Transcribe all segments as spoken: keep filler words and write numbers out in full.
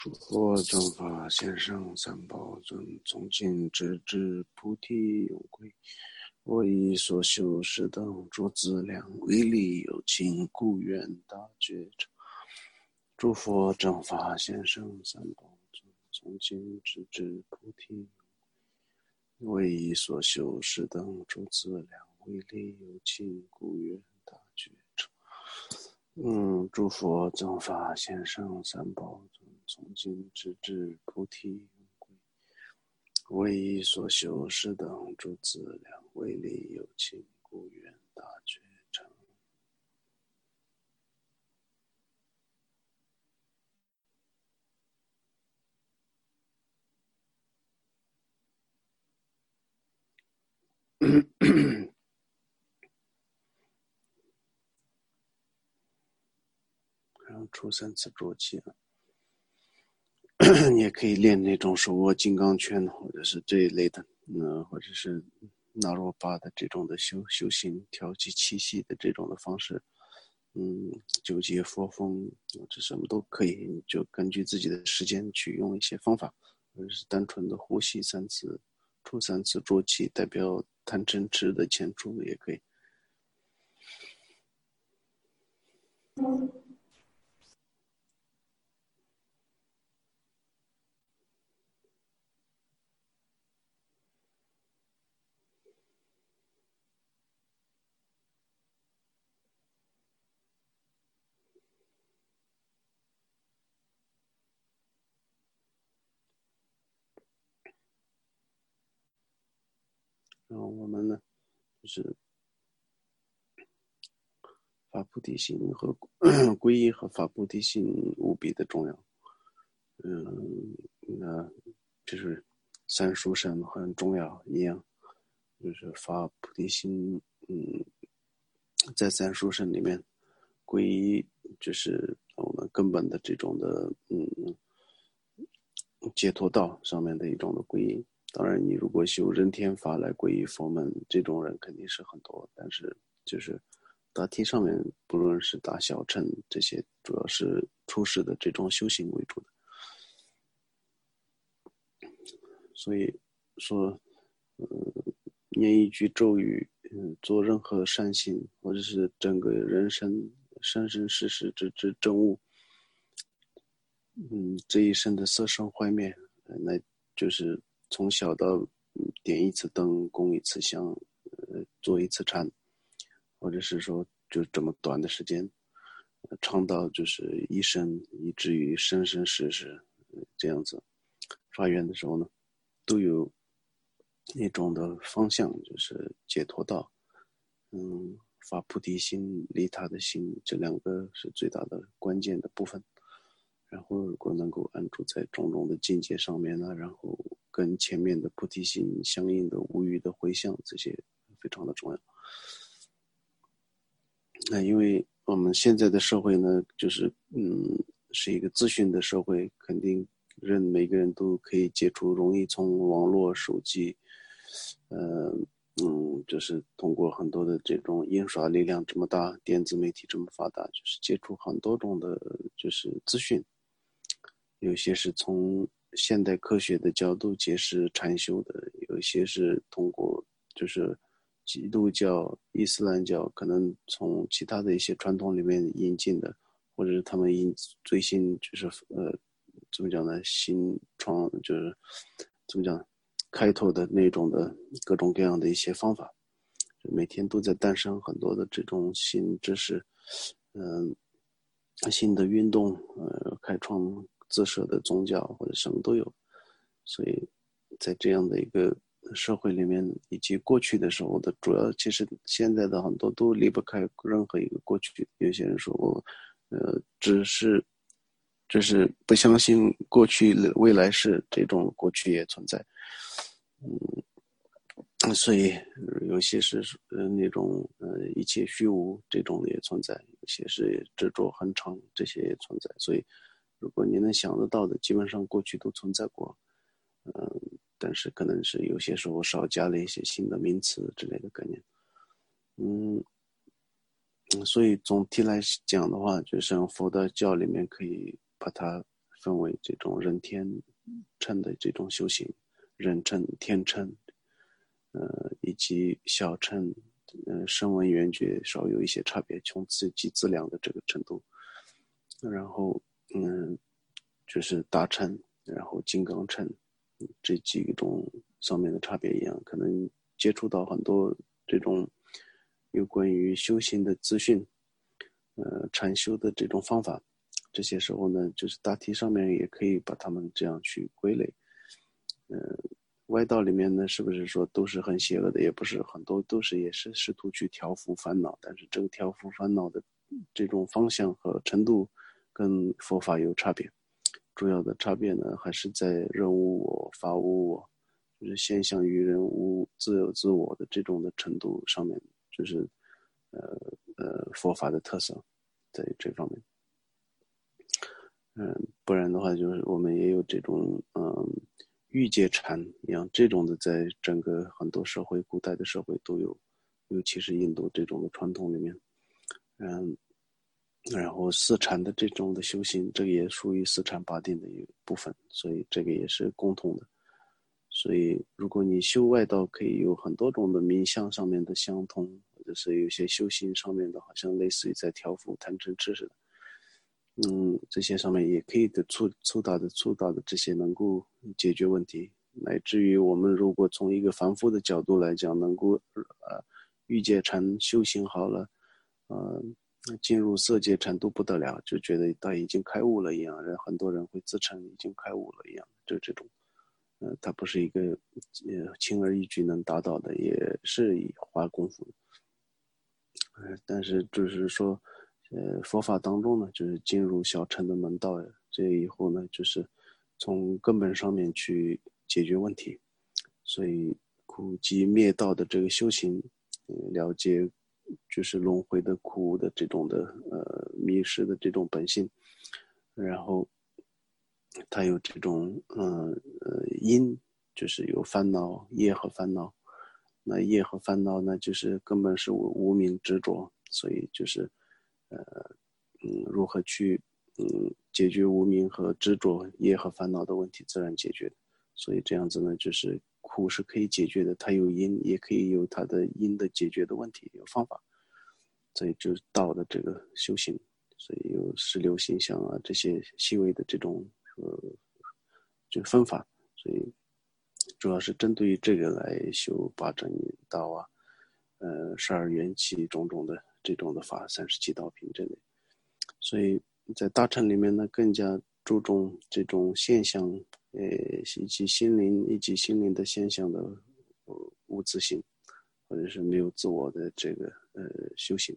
我正法先生三宝尊，从今直至菩提永归。我以所修是等诸资粮，为利有情，故愿大觉成。诸佛正法先生三宝尊，从今直至菩提永归。我以所修是等诸资粮，为利有情，故愿大觉成。嗯，诸佛正法先生三宝尊，从今直至菩提永归。我以所修是等诸资粮，为利有情，故愿大觉成。然后出三次浊气啊，你也可以练那种手握金刚圈，或者是这一类的，嗯，或者是那罗巴的这种的修修行，调剂气息的这种的方式，嗯，九节佛风，这什么都可以，你就根据自己的时间去用一些方法，或者是单纯的呼吸三次，出三次浊气，代表贪嗔痴的前出也可以。然后我们呢，就是发菩提心和皈依和发菩提心无比的重要。嗯，那就是三殊胜很重要一样，就是发菩提心。嗯，在三殊胜里面，皈依就是我们根本的这种的嗯解脱道上面的一种的皈依。当然，你如果修人天法来皈依佛门，这种人肯定是很多，但是就是大体上面，不论是大小乘这些，主要是出世的这种修行为主的。所以说，呃，念一句咒语，嗯，做任何善行，或者是整个人生生生世世之之证悟，嗯，这一生的色身怀灭，那就是从小到点一次灯，供一次香，呃，做一次禅，或者是说就这么短的时间，长到就是一生，以至于生生世世，这样子发愿的时候呢，都有一种的方向，就是解脱道。嗯，发菩提心、利他的心，这两个是最大的关键的部分。然后，如果能够安住在种种的境界上面呢，然后跟前面的菩提心相应的无余的回向，这些非常的重要。那因为我们现在的社会呢，就是嗯，是一个资讯的社会，肯定人每个人都可以接触，容易从网络、手机，呃，嗯，就是通过很多的这种印刷力量这么大，电子媒体这么发达，就是接触很多种的，就是资讯。有些是从现代科学的角度解释禅修的，有一些是通过就是基督教、伊斯兰教可能从其他的一些传统里面引进的，或者是他们引最新就是呃怎么讲呢？新创就是怎么讲开拓的那种的各种各样的一些方法，每天都在诞生很多的这种新知识，嗯、呃，新的运动，呃，开创自设的宗教或者什么都有。所以在这样的一个社会里面，以及过去的时候的主要，其实现在的很多都离不开任何一个过去。有些人说我，呃，只是只是不相信过去未来是这种过去也存在。嗯，所以有些是呃那种呃一切虚无这种的也存在，有些是执着恒常，这些也存在。所以如果你能想得到的，基本上过去都存在过。嗯，但是可能是有些时候少加了一些新的名词之类的概念。嗯，所以总体来讲的话，就是佛的教里面可以把它分为这种人天乘的这种修行，人乘、天乘，呃，以及小乘，呃，声闻缘觉稍有一些差别，从次及资量的这个程度。然后，嗯，就是大乘，然后金刚乘，这几种上面的差别一样，可能接触到很多这种有关于修行的资讯，呃，禅修的这种方法，这些时候呢，就是大体上面也可以把它们这样去归类。呃，外道里面呢，是不是说都是很邪恶的？也不是，很多都是也是试图去调伏烦恼，但是这个调伏烦恼的这种方向和程度跟佛法有差别。主要的差别呢，还是在人无我、法无我，就是现象于人无自有自我的这种的程度上面，就是呃呃佛法的特色在这方面。嗯，不然的话，就是我们也有这种嗯欲界禅一样这种的，在整个很多社会，古代的社会都有，尤其是印度这种的传统里面，嗯。然后四禅的这种的修行，这个也属于四禅八定的一部分，所以这个也是共同的。所以如果你修外道，可以有很多种的冥想上面的相通，或者是有些修行上面的，好像类似于在调伏贪嗔痴似的。嗯，这些上面也可以的触触到的触到的这些能够解决问题，乃至于我们如果从一个凡夫的角度来讲，能够呃欲界禅修行好了，呃。进入色界禅都不得了，就觉得他已经开悟了一样，人很多人会自称已经开悟了一样，就这种，呃，他不是一个呃轻而易举能达到的，也是以花功夫。呃，但是就是说，呃，佛法当中呢，就是进入小乘的门道，这以后呢，就是从根本上面去解决问题，所以苦集灭道的这个修行，呃、了解。就是轮回的苦的这种的呃迷失的这种本性，然后它有这种嗯 呃, 呃因，就是有烦恼业和烦恼，那业和烦恼呢，就是根本是无明执着，所以就是呃嗯如何去嗯解决无明和执着业和烦恼的问题，自然解决。所以这样子呢，就是苦是可以解决的，它有因，也可以有它的因的解决的问题，有方法。所以就是道的这个修行，所以有十六行相啊这些细微的这种呃这个分法，所以主要是针对于这个来修八正道啊，呃十二缘起种种的这种的法，三十七道品这类。所以在大乘里面呢，更加注重这种现象，呃以及心灵以及心灵的现象的呃无自性，或者是没有自我的这个呃修行。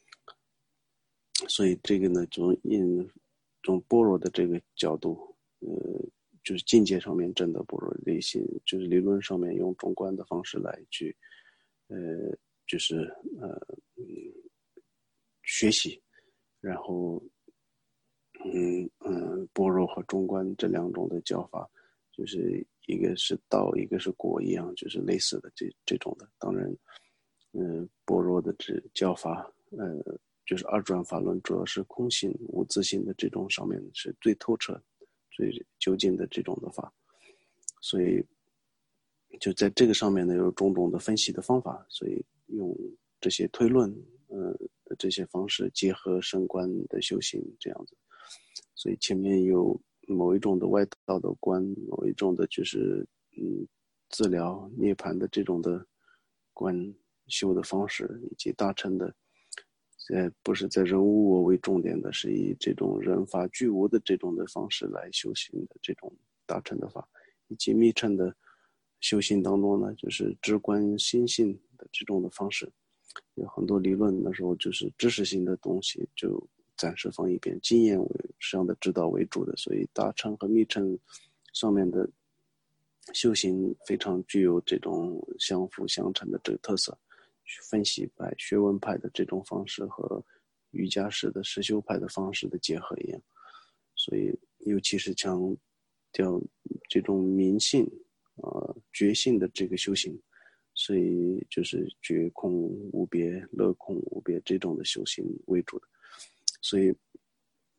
所以这个呢，从因从般若的这个角度，呃，就是境界上面证得般若内心，就是理论上面用中观的方式来去，呃，就是呃，嗯，学习，然后，嗯嗯，般若和中观这两种的教法，就是一个是道，一个是果一样，就是类似的这这种的。当然，嗯、呃，般若的这教法，呃。就是二转法论，主要是空性、无自性的这种上面是最透彻、最究竟的这种的法，所以就在这个上面呢有种种的分析的方法，所以用这些推论，呃，这些方式结合升观的修行这样子，所以前面有某一种的外道的观，某一种的就是嗯治疗涅槃的这种的观修的方式，以及大乘的。呃，不是在人无我为重点的，是以这种人法具无的这种的方式来修行的这种大乘的法，以及密乘的修行当中呢，就是直观心性的这种的方式，有很多理论那时候就是知识性的东西就暂时放一边，经验为上的指导为主的，所以大乘和密乘上面的修行非常具有这种相辅相成的这个特色。分析派、学问派的这种方式和瑜伽式的实修派的方式的结合一样，所以尤其是强调这种明性、呃觉性的这个修行，所以就是觉空无别、乐空无别这种的修行为主的。所以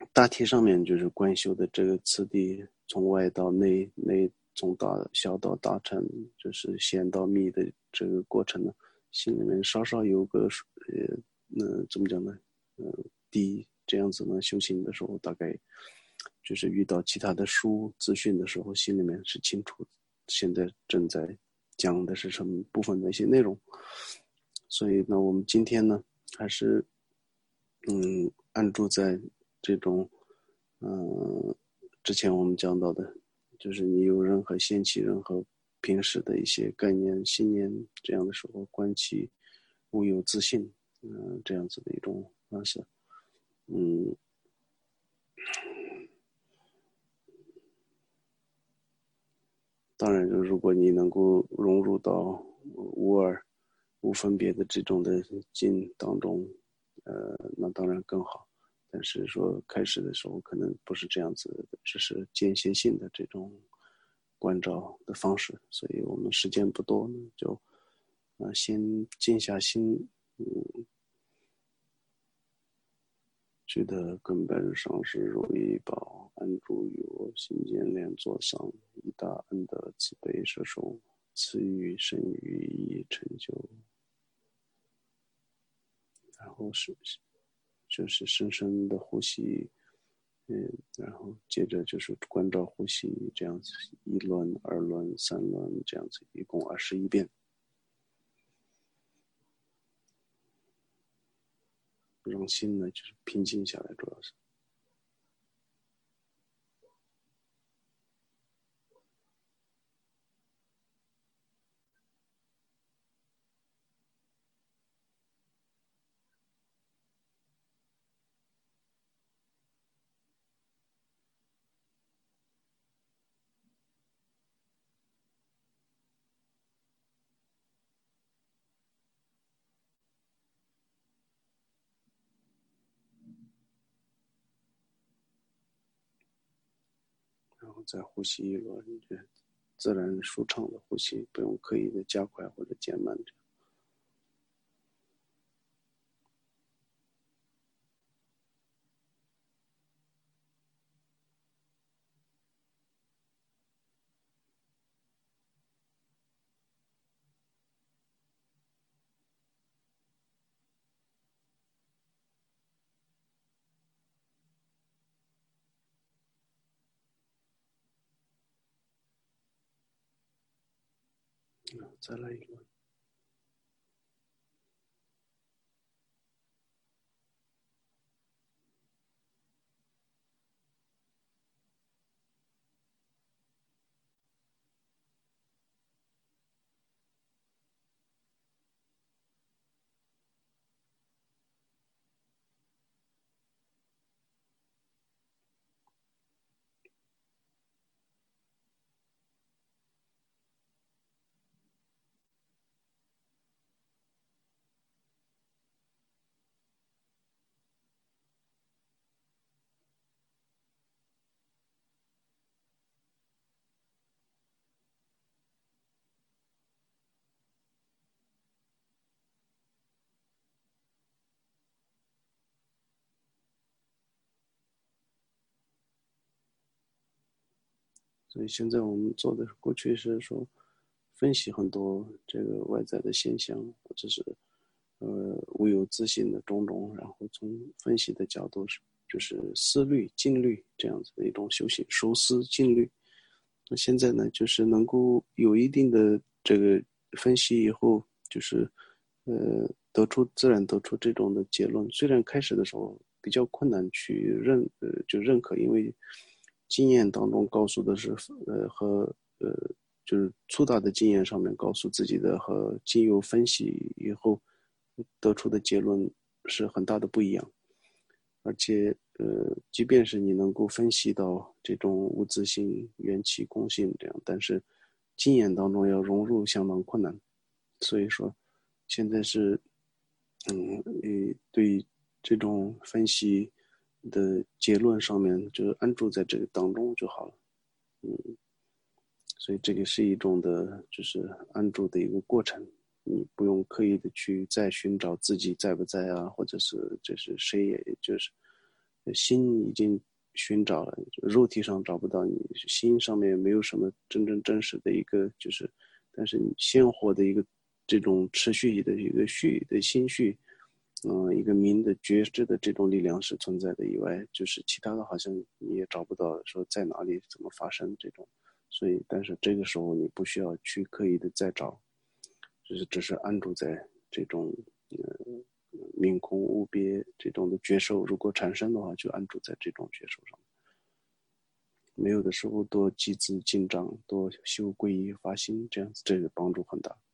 大体上面就是观修的这个次第，从外到内，内从大小到大乘，就是显到密的这个过程呢，心里面稍稍有个呃，那怎么讲呢？呃，底这样子呢，修行的时候大概就是遇到其他的书资讯的时候，心里面是清楚现在正在讲的是什么部分的一些内容。所以呢，我们今天呢，还是嗯，按住在这种嗯之前我们讲到的，就是你有任何掀起任何平时的一些概念信念这样的时候，观其无有自信，嗯、呃，这样子的一种方式。嗯，当然，如果你能够融入到无二、无分别的这种的境当中，呃，那当然更好。但是说开始的时候可能不是这样子的，只是间歇性的这种关照的方式，所以我们时间不多，就呃先静下心，嗯，觉得根本上是如意宝，安住于我心间莲座上，以大恩德慈悲摄受，赐予生于意成就。然后是就是深深的呼吸，嗯，然后接着就是关照呼吸，这样子一轮、二轮、三轮，这样子一共二十一遍，让心呢就是平静下来，主要是。然后再呼吸一轮，就自然舒畅的呼吸，不用刻意的加快或者减慢。再来一轮。所以现在我们做的过去是说分析很多这个外在的现象，或者是呃无有自信的种种，然后从分析的角度是就是思虑、静虑这样子的一种修行，熟思静虑。那现在呢，就是能够有一定的这个分析以后，就是呃得出自然得出这种的结论。虽然开始的时候比较困难去认呃就认可，因为经验当中告诉的是呃和呃就是粗大的经验上面告诉自己的和经由分析以后得出的结论是很大的不一样。而且呃，即便是你能够分析到这种无自性、缘起、空性这样，但是经验当中要融入相当困难。所以说，现在是嗯，对这种分析的结论上面，就是安住在这个当中就好了。嗯，所以这个是一种的，就是安住的一个过程。你不用刻意的去再寻找自己在不在啊，或者是这是谁，也就是心已经寻找了，肉体上找不到，你心上面没有什么真正真实的一个，就是，但是你鲜活的一个这种持续的一个续的心绪，嗯，一个明的觉知的这种力量是存在的以外，就是其他的好像你也找不到说在哪里怎么发生这种，所以但是这个时候你不需要去刻意的再找，就是只是安住在这种呃明空无别这种的觉受，如果产生的话，就安住在这种觉受上。没有的时候多集资进账，多修皈依发心，这样子这个帮助很大。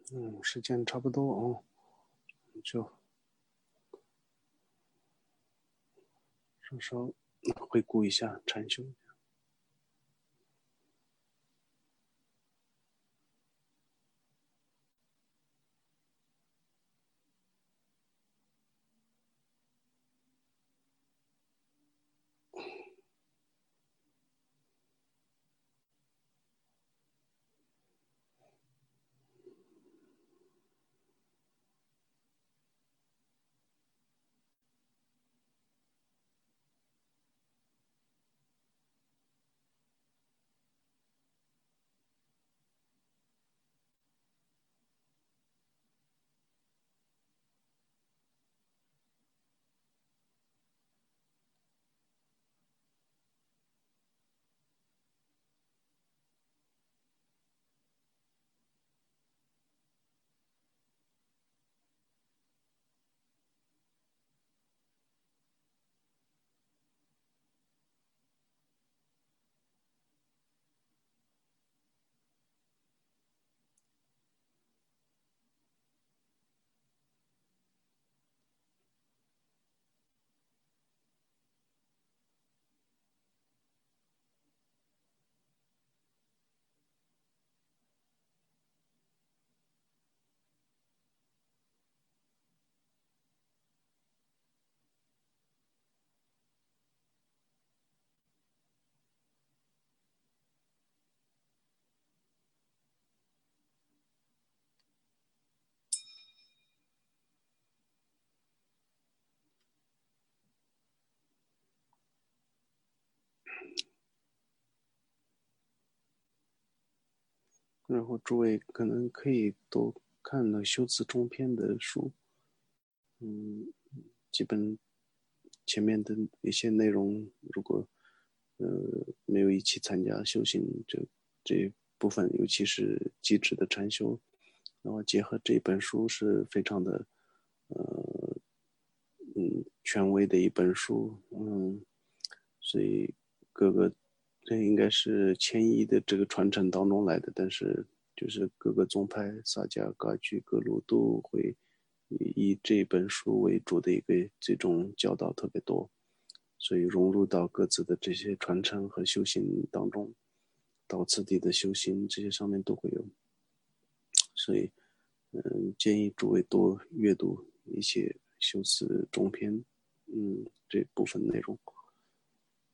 嗯，时间差不多哦，就稍稍回顾一下禅修。然后诸位可能可以多看了修辞中篇的书，嗯，基本前面的一些内容，如果呃没有一起参加修行这这一部分，尤其是机智的禅修，然后结合这本书是非常的呃嗯权威的一本书，嗯，所以各个这应该是迁移的这个传承当中来的，但是就是各个宗派萨迦、噶举、格鲁都会以以这本书为主的一个这种教导特别多，所以融入到各自的这些传承和修行当中，到次第的修行这些上面都会有，所以嗯，建议诸位多阅读一些修辞中篇，嗯，这部分内容。